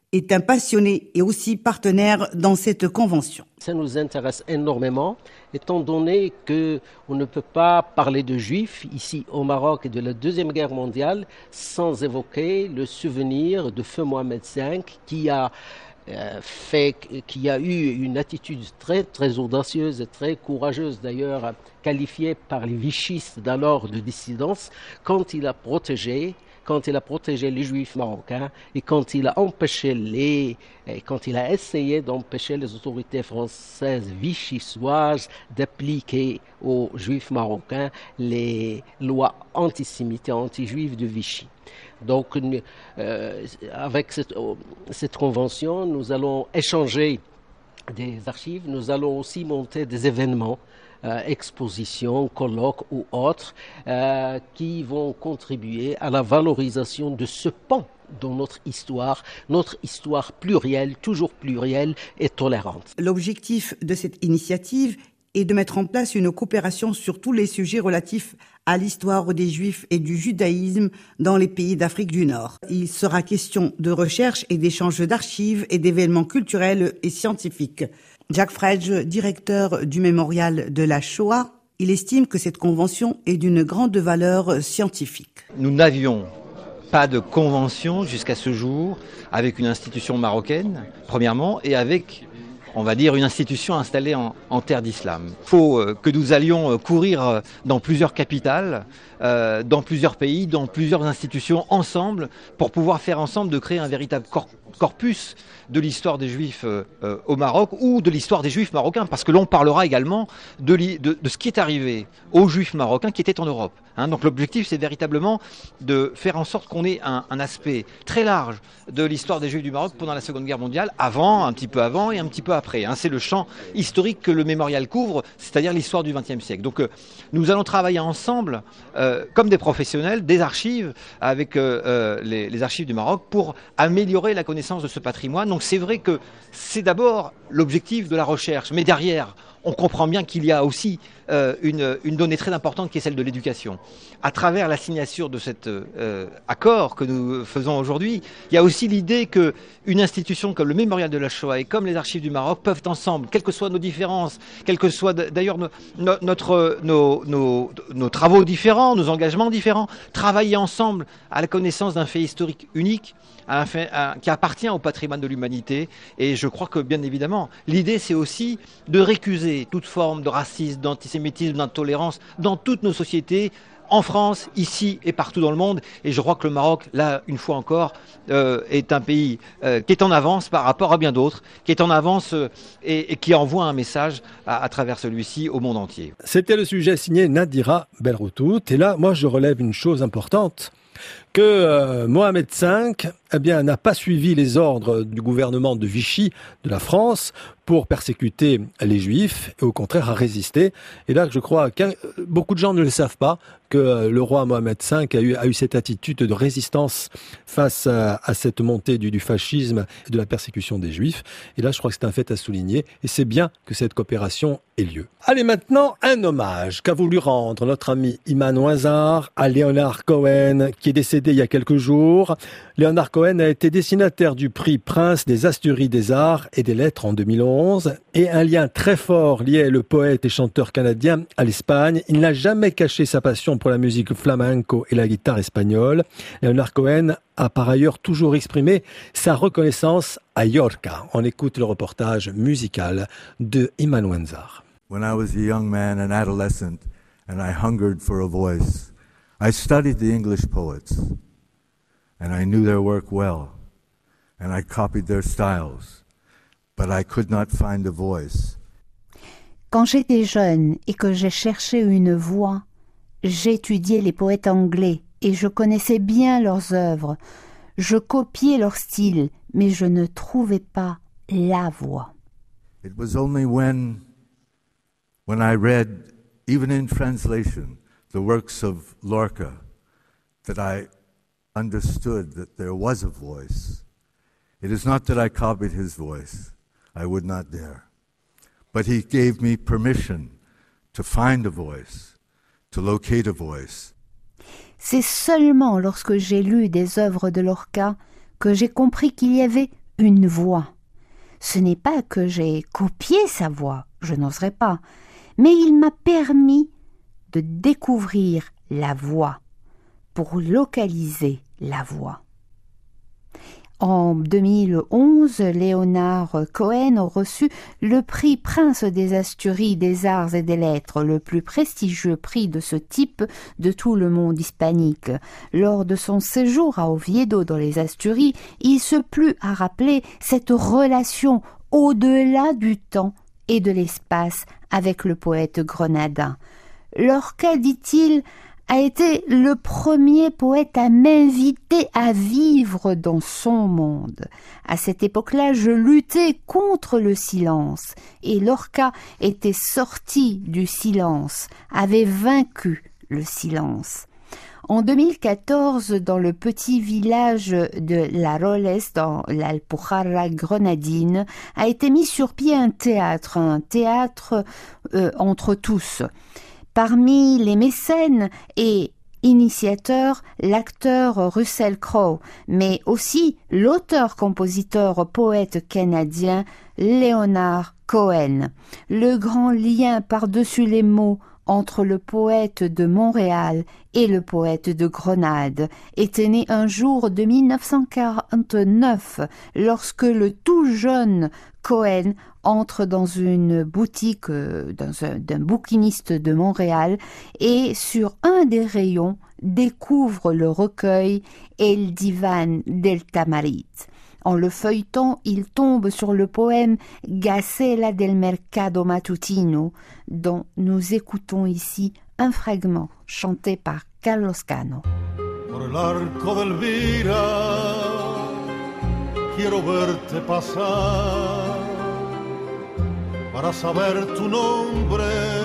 est un passionné et aussi partenaire dans cette convention. Ça nous intéresse énormément, étant donné qu'on ne peut pas parler de juifs ici au Maroc et de la Deuxième Guerre mondiale sans évoquer le souvenir de Feu Mohamed cinq qui a euh, fait, qui a eu une attitude très très audacieuse et très courageuse d'ailleurs, qualifiée par les vichistes d'alors de dissidence, quand il a protégé quand il a protégé les Juifs marocains et quand il a empêché les, quand il a essayé d'empêcher les autorités françaises vichysoises d'appliquer aux Juifs marocains les lois antisémites et anti-juives de Vichy. Donc, euh, avec cette, cette convention, nous allons échanger des archives, nous allons aussi monter des événements, Euh, expositions, colloques ou autres, euh, qui vont contribuer à la valorisation de ce pan dans notre histoire, notre histoire plurielle, toujours plurielle et tolérante. L'objectif de cette initiative est de mettre en place une coopération sur tous les sujets relatifs à l'histoire des Juifs et du judaïsme dans les pays d'Afrique du Nord. Il sera question de recherche et d'échange d'archives et d'événements culturels et scientifiques. Jacques Fredge, directeur du mémorial de la Shoah, il estime que cette convention est d'une grande valeur scientifique. Nous n'avions pas de convention jusqu'à ce jour avec une institution marocaine, premièrement, et avec, on va dire, une institution installée en, en terre d'islam. Il faut euh, que nous allions euh, courir dans plusieurs capitales, euh, dans plusieurs pays, dans plusieurs institutions ensemble, pour pouvoir faire ensemble de créer un véritable corps corpus de l'histoire des Juifs euh, euh, au Maroc ou de l'histoire des Juifs marocains, parce que l'on parlera également de, de, de ce qui est arrivé aux Juifs marocains qui étaient en Europe. Hein. Donc l'objectif, c'est véritablement de faire en sorte qu'on ait un, un aspect très large de l'histoire des Juifs du Maroc pendant la Seconde Guerre mondiale, avant, un petit peu avant et un petit peu après. Hein. C'est le champ historique que le mémorial couvre, c'est-à-dire l'histoire du vingtième siècle. Donc euh, nous allons travailler ensemble, euh, comme des professionnels, des archives, avec euh, euh, les, les archives du Maroc, pour améliorer la connaissance de ce patrimoine. Donc c'est vrai que c'est d'abord l'objectif de la recherche, mais derrière, on comprend bien qu'il y a aussi euh, une, une donnée très importante qui est celle de l'éducation. À travers la signature de cet euh, accord que nous faisons aujourd'hui, il y a aussi l'idée qu'une institution comme le Mémorial de la Shoah et comme les Archives du Maroc peuvent ensemble, quelles que soient nos différences, quels que soient d'ailleurs no, no, notre, nos, nos, nos travaux différents, nos engagements différents, travailler ensemble à la connaissance d'un fait historique unique, à un fait, à, qui appartient au patrimoine de l'humanité. Et je crois que, bien évidemment, l'idée, c'est aussi de récuser toute forme de racisme, d'antisémitisme, d'intolérance dans toutes nos sociétés, en France, ici et partout dans le monde. Et je crois que le Maroc, là, une fois encore, euh, est un pays euh, qui est en avance par rapport à bien d'autres, qui est en avance euh, et, et qui envoie un message à, à travers celui-ci au monde entier. C'était le sujet signé Nadira Belroutout. Et là, moi, je relève une chose importante, que euh, Mohamed cinq eh bien, n'a pas suivi les ordres du gouvernement de Vichy, de la France, pour persécuter les Juifs, et au contraire a résisté. Et là, je crois que beaucoup de gens ne le savent pas, que le roi Mohamed cinq a eu, a eu cette attitude de résistance face à, à cette montée du, du fascisme et de la persécution des Juifs. Et là, je crois que c'est un fait à souligner, et c'est bien que cette coopération ait lieu. Allez, maintenant, un hommage qu'a voulu rendre notre ami Iman Ouazar à Leonard Cohen, qui est décédé il y a quelques jours. Leonard Cohen a été destinataire du prix Prince des Asturies des Arts et des Lettres en deux mille onze, et un lien très fort lié le poète et chanteur canadien à l'Espagne. Il n'a jamais caché sa passion pour la musique flamenco et la guitare espagnole. Leonard Cohen a par ailleurs toujours exprimé sa reconnaissance à Llorca. On écoute le reportage musical de Iman Ouazar. When I was a young man, an adolescent, and I hungered for a voice, I studied the English poets, and I knew their work well, and I copied their styles, but I could not find a voice. Quand j'étais jeune et que j'ai cherché une voix, j'étudiais les poètes anglais et je connaissais bien leurs œuvres. Je copiais leur style, mais je ne trouvais pas la voix. It was only when, when I read, even in translation, the works of Lorca, that I understood that there was a voice. It is not that I copied his voice. I would not dare. But he gave me permission to find a voice, to locate a voice. C'est seulement lorsque j'ai lu des œuvres de Lorca que j'ai compris qu'il y avait une voix. Ce n'est pas que j'ai copié sa voix, je n'oserais pas, mais il m'a permis de découvrir la voix, pour localiser la voix. En deux mille onze, Leonard Cohen a reçu le prix Prince des Asturies des Arts et des Lettres, le plus prestigieux prix de ce type de tout le monde hispanique. Lors de son séjour à Oviedo dans les Asturies, il se plut à rappeler cette relation au-delà du temps et de l'espace avec le poète grenadin. Lorca, dit-il, a été le premier poète à m'inviter à vivre dans son monde. À cette époque-là, je luttais contre le silence, et Lorca était sorti du silence, avait vaincu le silence. En deux mille quatorze, dans le petit village de La Roles, dans l'Alpujarra grenadine, a été mis sur pied un théâtre, un théâtre euh, entre tous. Parmi les mécènes et initiateurs, l'acteur Russell Crowe, mais aussi l'auteur-compositeur-poète canadien Leonard Cohen. Le grand lien par-dessus les mots entre le poète de Montréal et le poète de Grenade était né un jour de mille neuf cent quarante-neuf, lorsque le tout jeune Cohen entre dans une boutique dans un, d'un bouquiniste de Montréal et sur un des rayons découvre le recueil El Divan del Tamarit. En le feuilletant, il tombe sur le poème Gacela del Mercado Matutino, dont nous écoutons ici un fragment chanté par Carlos Cano. Por el arco del Vira, quiero verte pasar para saber tu nombre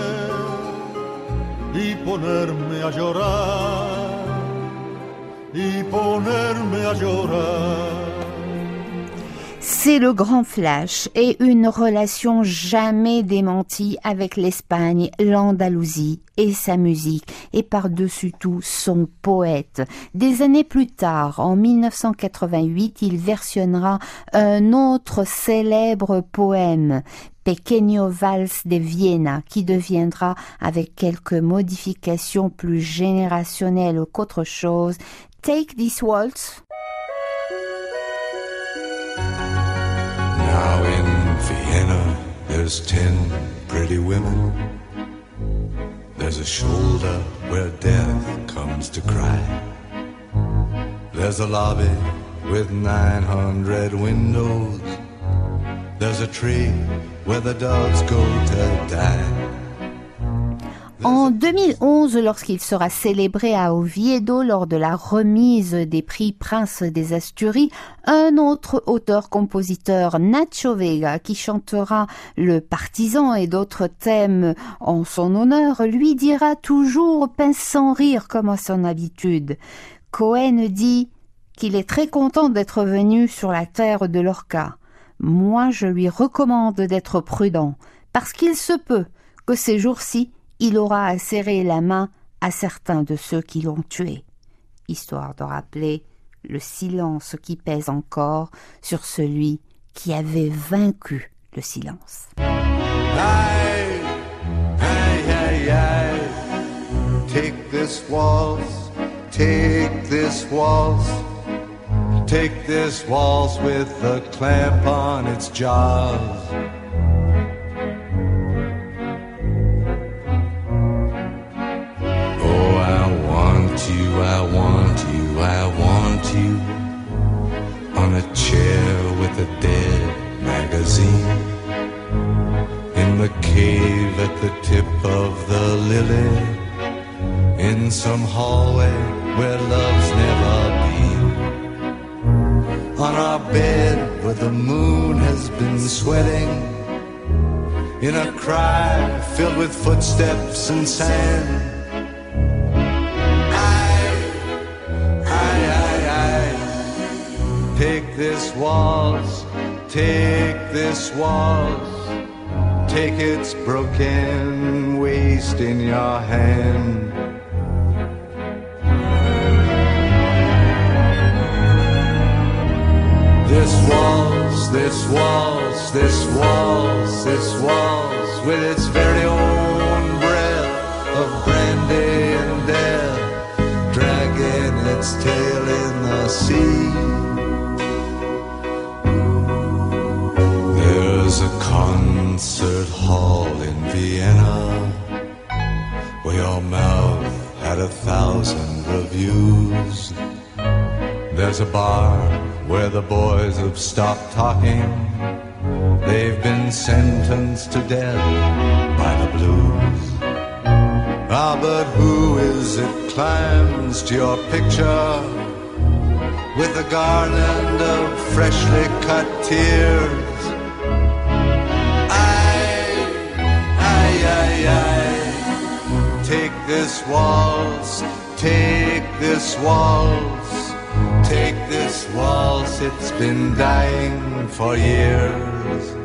y ponerme a llorar, y ponerme a llorar. C'est le grand flash et une relation jamais démentie avec l'Espagne, l'Andalousie et sa musique, et par-dessus tout son poète. Des années plus tard, en mille neuf cent quatre-vingt-huit, il versionnera un autre célèbre poème, Pequeño Vals de Viena, qui deviendra, avec quelques modifications plus générationnelles qu'autre chose, Take This Waltz. Now in Vienna, there's ten pretty women. There's a shoulder where death comes to cry. There's a lobby with nine hundred windows. There's a tree where the dogs go to die. En deux mille onze, lorsqu'il sera célébré à Oviedo lors de la remise des prix Prince des Asturies, un autre auteur-compositeur, Nacho Vega, qui chantera Le Partisan et d'autres thèmes en son honneur, lui dira toujours, pince sans rire comme à son habitude. Cohen dit qu'il est très content d'être venu sur la terre de Lorca. Moi, je lui recommande d'être prudent, parce qu'il se peut que ces jours-ci, il aura à serrer la main à certains de ceux qui l'ont tué, histoire de rappeler le silence qui pèse encore sur celui qui avait vaincu le silence. Aye, aye, aye, aye. Take this waltz, take this waltz, take this waltz with the clamp on its jaws. You, I want you, I want you on a chair with a dead magazine in the cave at the tip of the lily in some hallway where love's never been on our bed where the moon has been sweating in a cry filled with footsteps and sand. Take this waltz, take this waltz, take its broken waist in your hand. This waltz knows this waltz, this waltz, this waltz with its very own breath of brandy and death, dragging its tail in the sea. There's a concert hall in Vienna where your mouth had a thousand reviews. There's a bar where the boys have stopped talking. They've been sentenced to death by the blues. Ah, but who is it climbs to your picture with a garland of freshly cut tears? I, I, I, I, take this waltz, take this waltz. Take this waltz, it's been dying for years.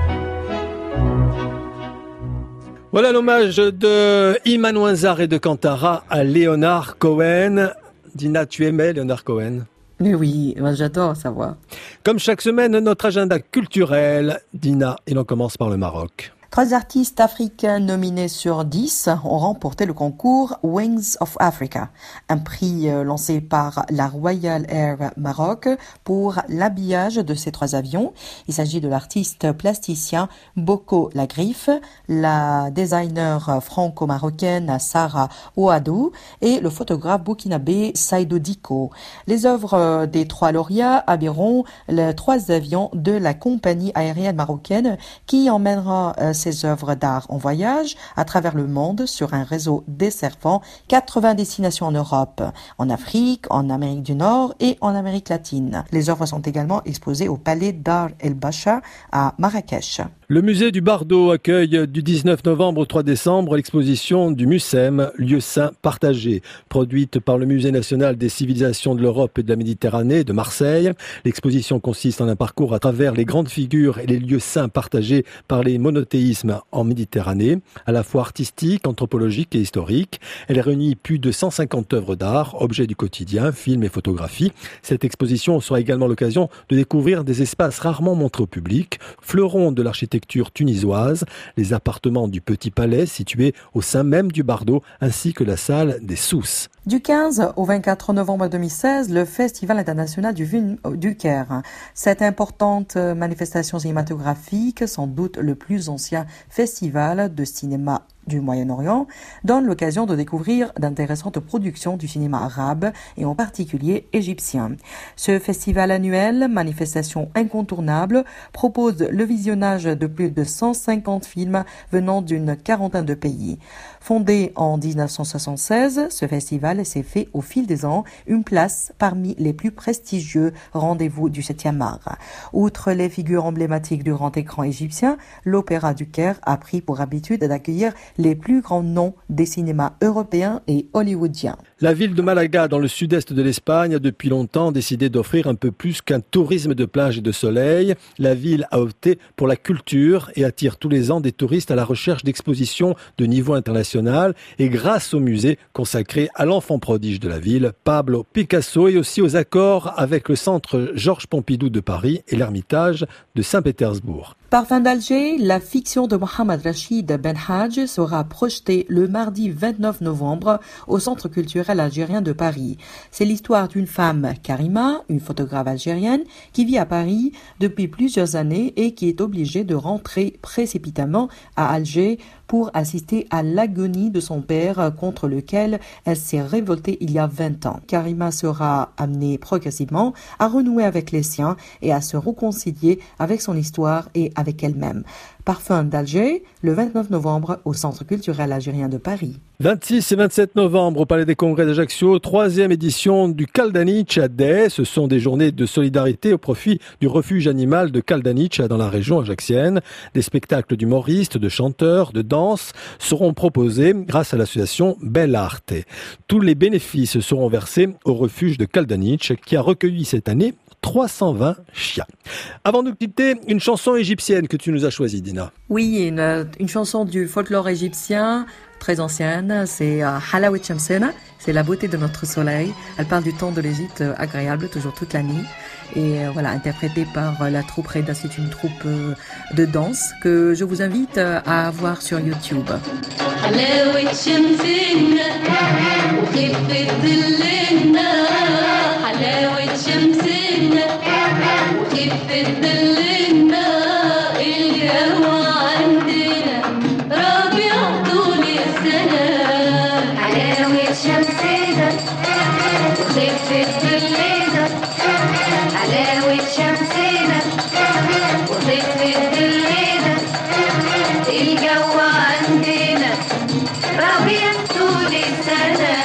Voilà l'hommage de Iman Ouinzar et de Kantara à Leonard Cohen. Dina, tu aimais Leonard Cohen? Mais oui, moi j'adore sa voix. Comme chaque semaine, notre agenda culturel. Dina, et l'on commence par le Maroc. Trois artistes africains nominés sur dix ont remporté le concours Wings of Africa, un prix lancé par la Royal Air Maroc pour l'habillage de ces trois avions. Il s'agit de l'artiste plasticien Boko Lagriffe, la designer franco-marocaine Sarah Ouadou et le photographe burkinabé Saïdou Diko. Les œuvres des trois lauréats habilleront les trois avions de la compagnie aérienne marocaine qui emmènera ses œuvres d'art en voyage à travers le monde sur un réseau desservant quatre-vingts destinations en Europe, en Afrique, en Amérique du Nord et en Amérique latine. Les œuvres sont également exposées au Palais d'Ar El Bacha à Marrakech. Le musée du Bardo accueille du dix-neuf novembre au trois décembre l'exposition du MUSEM, lieu saint partagé, produite par le Musée national des civilisations de l'Europe et de la Méditerranée de Marseille. L'exposition consiste en un parcours à travers les grandes figures et les lieux saints partagés par les monothéismes en Méditerranée, à la fois artistiques, anthropologiques et historiques. Elle réunit plus de cent cinquante œuvres d'art, objets du quotidien, films et photographies. Cette exposition sera également l'occasion de découvrir des espaces rarement montrés au public, fleurons de l'architecture tunisoise, les appartements du Petit Palais situés au sein même du Bardo, ainsi que la salle des Sous. Du quinze au vingt-quatre novembre deux mille seize, le Festival international du film du Caire. Cette importante manifestation cinématographique, sans doute le plus ancien festival de cinéma du Moyen-Orient, donne l'occasion de découvrir d'intéressantes productions du cinéma arabe et en particulier égyptien. Ce festival annuel, manifestation incontournable, propose le visionnage de plus de cent cinquante films venant d'une quarantaine de pays. Fondé en dix-neuf cent soixante-seize, ce festival s'est fait au fil des ans une place parmi les plus prestigieux rendez-vous du septième art. Outre les figures emblématiques du grand écran égyptien, l'Opéra du Caire a pris pour habitude d'accueillir les plus grands noms des cinémas européens et hollywoodiens. La ville de Malaga, dans le sud-est de l'Espagne, a depuis longtemps décidé d'offrir un peu plus qu'un tourisme de plage et de soleil. La ville a opté pour la culture et attire tous les ans des touristes à la recherche d'expositions de niveau international. Et grâce au musée consacré à l'enfant prodige de la ville, Pablo Picasso, et aussi aux accords avec le centre Georges Pompidou de Paris et l'Ermitage de Saint-Pétersbourg. Parfum d'Alger, la fiction de Mohamed Rachid Ben Hadj sera projetée le mardi vingt-neuf novembre au Centre culturel algérien de Paris. C'est l'histoire d'une femme, Karima, une photographe algérienne, qui vit à Paris depuis plusieurs années et qui est obligée de rentrer précipitamment à Alger pour assister à l'agonie de son père contre lequel elle s'est révoltée il y a vingt ans. Karima sera amenée progressivement à renouer avec les siens et à se réconcilier avec son histoire et avec elle-même. Parfum d'Alger, le vingt-neuf novembre au Centre culturel algérien de Paris. vingt-six et vingt-sept novembre au Palais des Congrès d'Ajaccio, troisième édition du Kaldanic Day. Ce sont des journées de solidarité au profit du refuge animal de Kaldanic dans la région ajaxienne. Des spectacles d'humoristes, de chanteurs, de danse seront proposés grâce à l'association Bell'Arte. Tous les bénéfices seront versés au refuge de Kaldanic qui a recueilli cette année trois cent vingt chiens. Avant de quitter, une chanson égyptienne que tu nous as choisie, Dina. Oui, une, une chanson du folklore égyptien très ancienne, c'est uh, Halawet Shamsena, c'est la beauté de notre soleil. Elle parle du temps de l'Égypte agréable, toujours toute la nuit. et euh, voilà, interprétée par euh, la troupe Reda. C'est une troupe euh, de danse que je vous invite euh, à voir sur YouTube. حلاوة شمسنا وخفة ظلنا حلاوة شمسنا وخفة ظلنا الجو عندنا ربيع طول السنة حلاوة شمسنا وخفة ظلنا حلاوة شمسنا وخفة ظلنا الجو عندنا ربيع طول السنة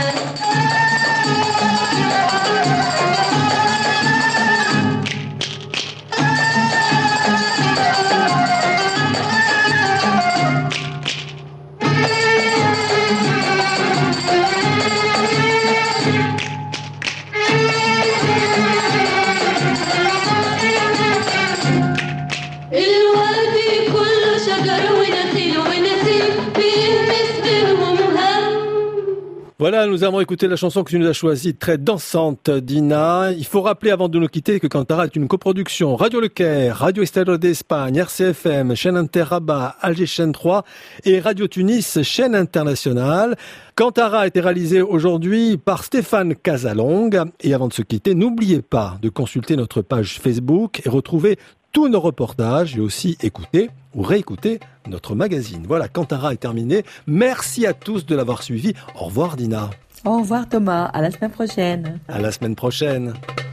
الوادي كله شجر ونخيل ونسيم بيهمس بينهم هم. Voilà, nous avons écouté la chanson que tu nous as choisie, très dansante, Dina. Il faut rappeler avant de nous quitter que Cantara est une coproduction Radio Le Caire, Radio Estéreo d'Espagne, R C F M, chaîne Inter Rabat, Alger chaîne trois et Radio Tunis, chaîne internationale. Cantara a été réalisé aujourd'hui par Stéphane Casalong. Et avant de se quitter, n'oubliez pas de consulter notre page Facebook et retrouver tous nos reportages et aussi écouter ou réécouter notre magazine. Voilà, Cantara est terminé. Merci à tous de l'avoir suivi. Au revoir Dina. Au revoir Thomas, à la semaine prochaine. À la semaine prochaine.